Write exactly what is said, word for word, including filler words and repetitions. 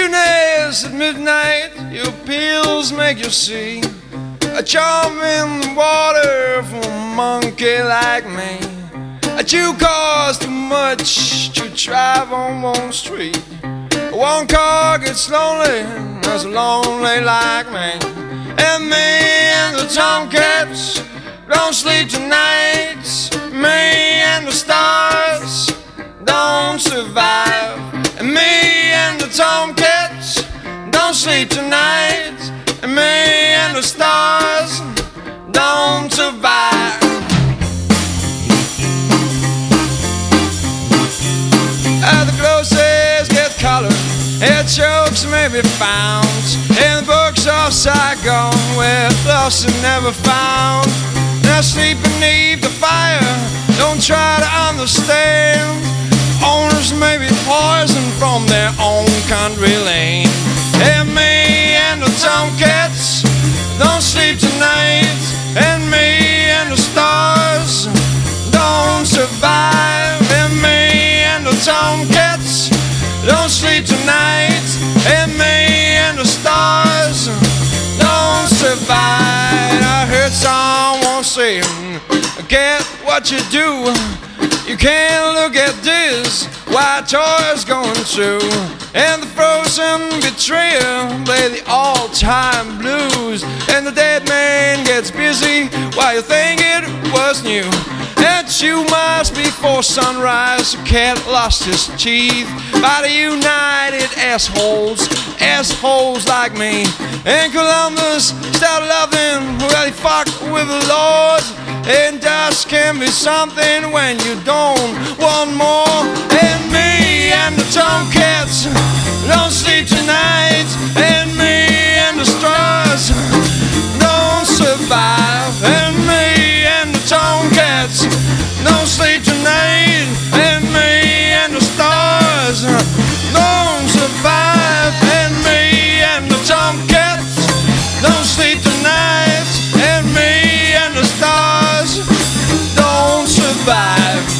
cuteness at midnight, your pills make you see a charm in the water for a monkey like me. That you cost too much to drive on one street. One car gets lonely, that's lonely like me. And me and the tomcats don't sleep tonight. Me and the stars don't survive. And me and the tomcats don't sleep tonight. And me and the stars don't survive. At the closest get colored, head jokes may be found in the books of Saigon, where lost and never found. Now sleep beneath the fire, don't try to understand. Owners may be poisoned from their own country lane. And me and the tomcats don't sleep tonight. And me and the stars don't survive. And me and the tomcats don't sleep tonight. And me and the stars don't survive. I heard someone say, get what you do. You can't look at this white toys going through. And the frozen betrayer play the all-time blues. And the dead man gets busy while you think it was new. And you must be for sunrise. The cat lost his teeth by the united assholes, assholes like me. And Columbus started loving, well, he fucked with the Lord. And dust can be something when you don't want more. And me and the tomcats don't sleep tonight. And me and the stars don't survive. And me and the tomcats don't sleep tonight. And me and the stars don't survive. And me and the tomcats don't sleep tonight. And me and the stars don't survive.